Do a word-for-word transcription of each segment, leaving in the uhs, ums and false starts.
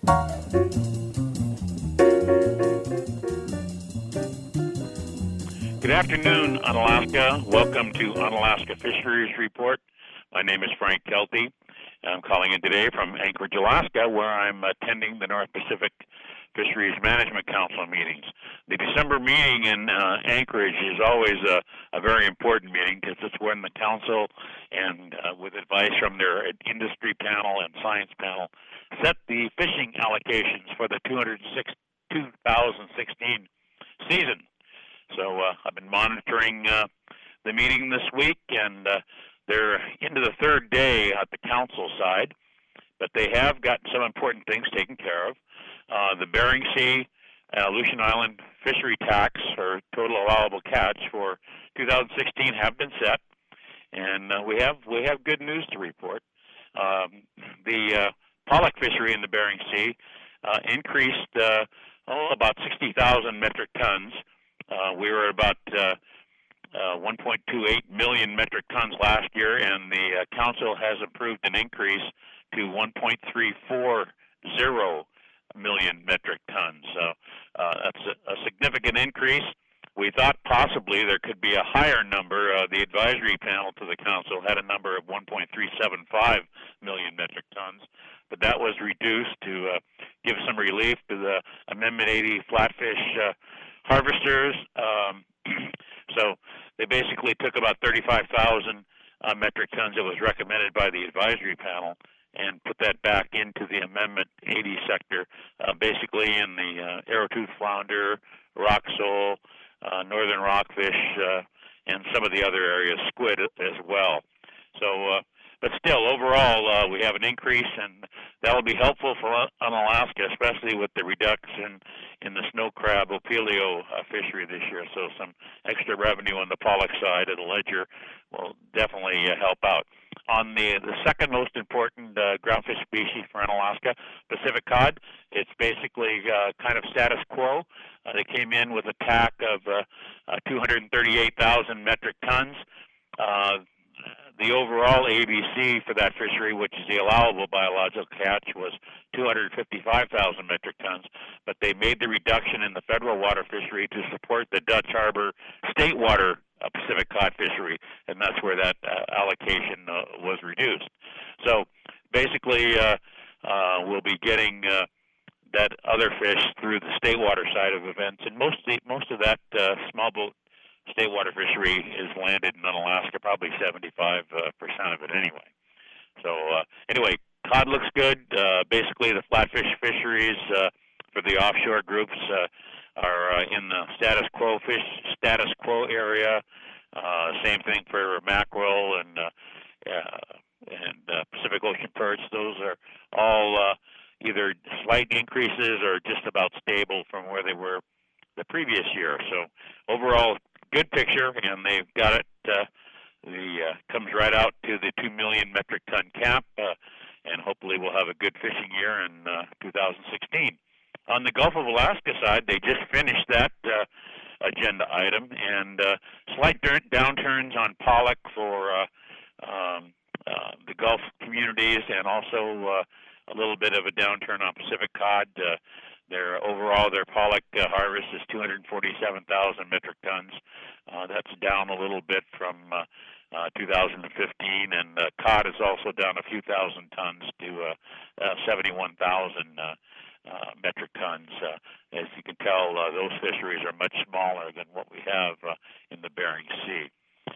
Good afternoon, Unalaska. Welcome to Unalaska Fisheries Report. My name is Frank Kelty. I'm calling in today from Anchorage, Alaska, where I'm attending the North Pacific Fisheries Management Council meetings. The December meeting in uh, Anchorage is always a, a very important meeting because it's when the council, and uh, with advice from their industry panel and science panel, set the fishing allocations for the two thousand sixteen season. So uh, I've been monitoring uh, the meeting this week, and uh, they're into the third day at the council side, but they have got some important things taken care of. Uh, the Bering Sea, uh, Aleutian Island fishery tax, or total allowable catch for two thousand sixteen, have been set, and uh, we have we have good news to report. Um, the uh, pollock fishery in the Bering Sea uh, increased uh, oh, about sixty thousand metric tons. Uh, we were about uh, uh, one point two eight million metric tons last year, and the uh, council has approved an increase to one point three four zero million metric tons. So uh, that's a, a significant increase. We thought possibly there could be a higher number. Uh, the advisory panel to the council had a number of one point three seven five million metric tons, but that was reduced to uh, give some relief to the Amendment eighty flatfish uh, harvesters. Um, so they basically took about thirty-five thousand uh, metric tons that was recommended by the advisory panel and put that back into the Amendment eighty sector, uh, basically in the uh, arrowtooth flounder, rock sole, uh, northern rockfish, uh, and some of the other areas, squid as well. So, uh, but still, overall, uh, we have an increase, and that will be helpful for Unalaska, especially with the reduction in the snow crab opilio uh, fishery this year. So some extra revenue on the pollock side of the ledger will definitely uh, help out. On the, the second most important uh, groundfish species for Unalaska, Pacific cod, it's basically uh, kind of status quo. Uh, they came in with a T A C of uh, uh, two hundred thirty-eight thousand metric tons. Uh, The overall A B C for that fishery, which is the allowable biological catch, was two hundred fifty-five thousand metric tons, but they made the reduction in the federal water fishery to support the Dutch Harbor state water uh, Pacific cod fishery, and that's where that uh, allocation uh, was reduced. So basically, uh, uh, we'll be getting uh, that other fish through the state water side of events, and most of, the, most of that uh, small boat state water fishery is landed in Unalaska, probably seventy-five percent of it anyway. So uh, anyway, cod looks good. Uh, basically, the flatfish fisheries uh, for the offshore groups uh, are uh, in the status quo fish status quo area. Uh, same thing for mackerel and uh, uh, and uh, Pacific Ocean perch. Those are all uh, either slight increases or just about stable from where they were the previous year. So overall, good picture, and they've got it. Uh, the uh, comes right out to the two million metric ton cap, uh, and hopefully we'll have a good fishing year in uh, two thousand sixteen. On the Gulf of Alaska side, they just finished that uh, agenda item, and uh, slight downturns on pollock for uh, um, uh, the Gulf communities, and also uh, a little bit of a downturn on Pacific cod. Uh, Their overall, their pollock uh, harvest is two hundred forty-seven thousand metric tons. Uh, that's down a little bit from uh, uh, two thousand fifteen, and uh, cod is also down a few thousand tons to uh, uh, seventy-one thousand uh, uh, metric tons. Uh, as you can tell, uh, those fisheries are much smaller than what we have uh, in the Bering Sea.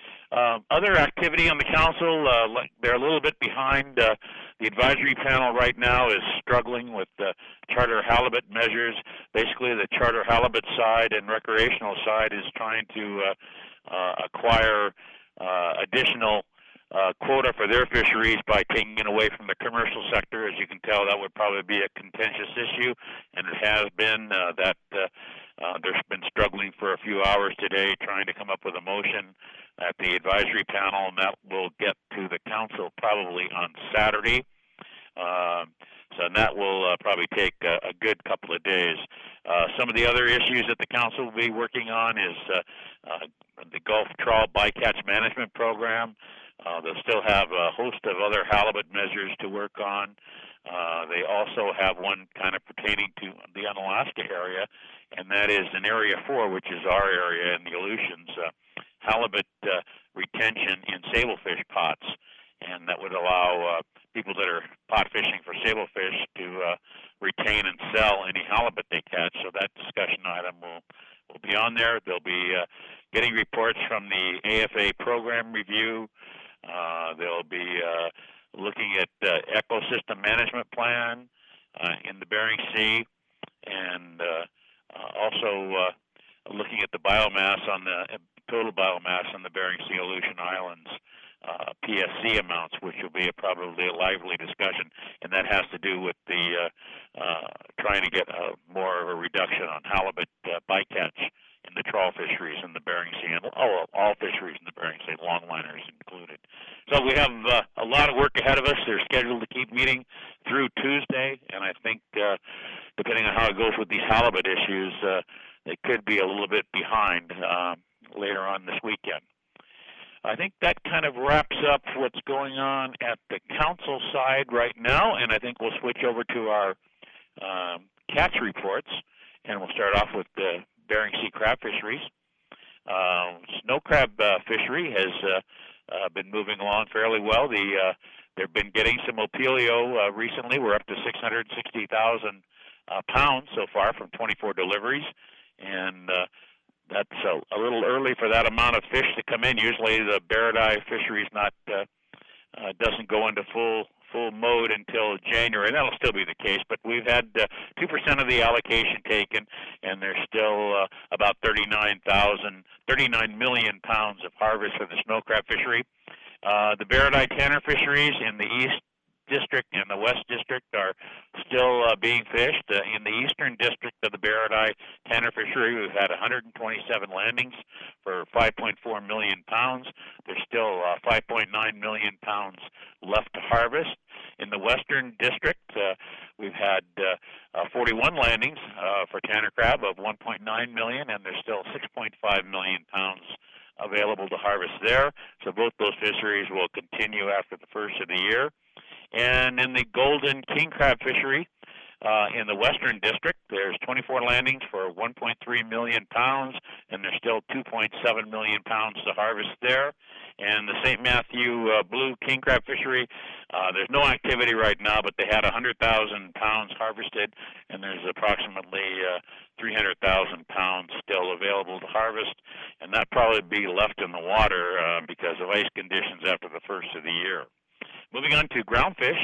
Uh, other activity on the council, uh, they're a little bit behind. Uh, the advisory panel right now is struggling with uh, charter halibut measures. Basically, the charter halibut side and recreational side is trying to uh, uh, acquire uh, additional uh, quota for their fisheries by taking it away from the commercial sector. As you can tell, that would probably be a contentious issue, and it has been. Uh, that uh, uh, they've been struggling for a few hours today trying to come up with a motion at the advisory panel, and that will get to the council probably on Saturday. Uh, So that will uh, probably take a, a good couple of days. Uh, some of the other issues that the council will be working on is uh, uh, the Gulf Trawl Bycatch Management Program. Uh, they'll still have a host of other halibut measures to work on. Uh, they also have one kind of pertaining to the Unalaska area, and that is in Area four, which is our area in the Aleutians, uh, halibut uh, retention in sablefish pots. And that would allow uh, people that are pot fishing for sablefish to uh, retain and sell any halibut they catch. So that discussion item will, will be on there. They'll be uh, getting reports from the A F A program review. Uh, they'll be uh, looking at uh, ecosystem management plan uh, in the Bering Sea, and uh, uh, also uh, looking at the biomass on the uh, total biomass on the Bering Sea Aleutian Islands. Uh, P S C amounts, which will be a, probably a lively discussion, and that has to do with the uh, uh, trying to get a, more of a reduction on halibut uh, bycatch in the trawl fisheries in the Bering Sea, and all, all fisheries in the Bering Sea, longliners included. So we have uh, a lot of work ahead of us. They're scheduled to keep meeting through Tuesday, and I think uh, depending on how it goes with these halibut issues, uh, they could be a little bit behind uh, later on this weekend. I think that kind of wraps up what's going on at the council side right now, and I think we'll switch over to our um, catch reports, and we'll start off with the Bering Sea crab fisheries. Uh, snow crab uh, fishery has uh, uh, been moving along fairly well. The, uh, they've been getting some opilio uh, recently. We're up to six hundred sixty thousand uh, pounds so far from twenty-four deliveries, and uh, that's a, a little early for that amount of fish to come in. Usually the barredeye fishery is not uh, uh, doesn't go into full full mode until January. And that'll still be the case, but we've had uh, two percent of the allocation taken, and there's still uh, about thirty-nine thousand, thirty-nine million pounds of harvest for the snow crab fishery. Uh, the barredeye tanner fisheries in the East District and the West District are still uh, being fished. Uh, in the Eastern District of the barredeye tanner fishery, we've had one hundred twenty-seven landings for five point four million pounds. There's still uh, five point nine million pounds left to harvest. In the Western District, uh, we've had uh, uh, forty-one landings uh, for tanner crab of one point nine million, and there's still six point five million pounds available to harvest there. So both those fisheries will continue after the first of the year. And in the golden king crab fishery uh, in the Western District, there's twenty-four landings for one point three million pounds, and there's still two point seven million pounds to harvest there. And the Saint Matthew uh, blue king crab fishery, uh, there's no activity right now, but they had one hundred thousand pounds harvested, and there's approximately uh, three hundred thousand pounds still available to harvest, and that probably be left in the water uh, because of ice conditions after the first of the year. Moving on to groundfish,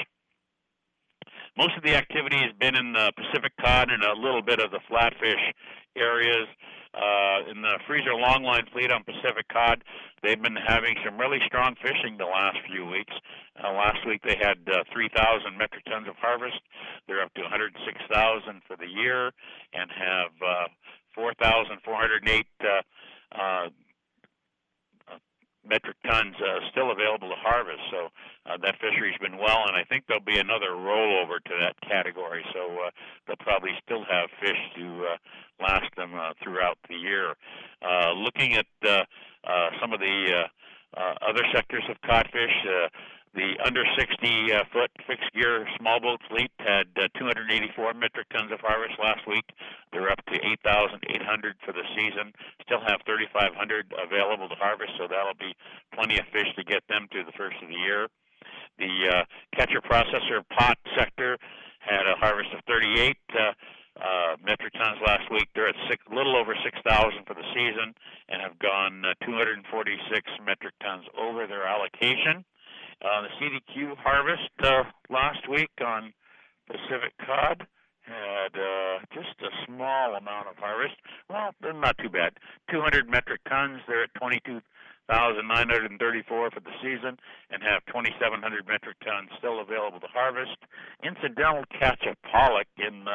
most of the activity has been in the Pacific cod and a little bit of the flatfish areas. Uh, in the freezer longline fleet on Pacific cod, they've been having some really strong fishing the last few weeks. Uh, last week they had uh, three thousand metric tons of harvest. They're up to one hundred six thousand for the year and have uh, four thousand four hundred eight uh, uh, metric tons uh, still available to harvest. So uh, that fishery's been well, and I think there'll be another rollover to that category. So uh, they'll probably still have fish to uh, last them uh, throughout the year. Uh, looking at uh, uh, some of the uh, uh, other sectors of codfish, uh, the under sixty foot fixed gear small boat fleet had uh, two hundred eighty-four metric tons of harvest last week. They're up to eight thousand eight hundred for the season. Still have thirty-five hundred available to harvest, so that'll be plenty of fish to get them to the first of the year. The uh, catcher processor pot sector had a harvest of thirty-eight uh, uh, metric tons last week. They're at six, a little over six thousand for the season and have gone uh, two hundred forty-six metric tons over their allocation. Uh, the C D Q harvest uh, last week on Pacific cod had uh, just a small amount of harvest. Well, they're not too bad. two hundred metric tons. They're at twenty-two thousand nine hundred thirty-four for the season and have twenty-seven hundred metric tons still available to harvest. Incidental catch of pollock in the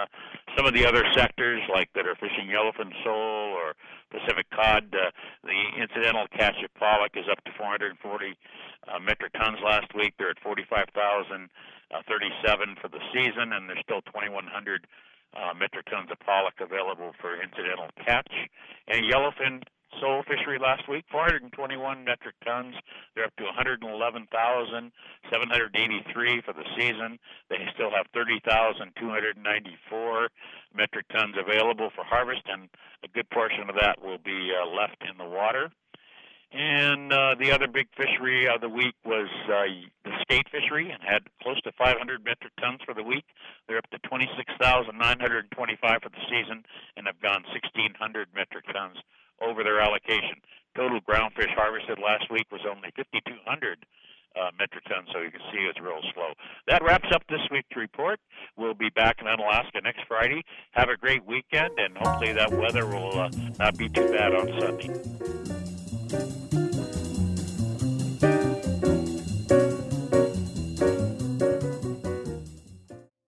Some of the other sectors, like that are fishing yellowfin sole or Pacific cod, uh, the incidental catch of pollock is up to four hundred forty uh, metric tons last week. They're at forty-five thousand thirty-seven for the season, and there's still twenty-one hundred uh, metric tons of pollock available for incidental catch. And yellowfin sole fishery last week, four hundred twenty-one metric tons. They're up to one hundred eleven thousand seven hundred eighty-three for the season. They still have thirty thousand two hundred ninety-four metric tons available for harvest, and a good portion of that will be uh, left in the water. And uh, the other big fishery of the week was uh, the skate fishery, and had close to five hundred metric tons for the week. They're up to twenty-six thousand nine hundred twenty-five for the season, and have gone sixteen hundred metric tons over their allocation. Total groundfish harvested last week was only fifty-two hundred uh, metric tons, so you can see it's real slow. That wraps up this week's report. We'll be back in Unalaska next Friday. Have a great weekend, and hopefully that weather will uh, not be too bad on Sunday.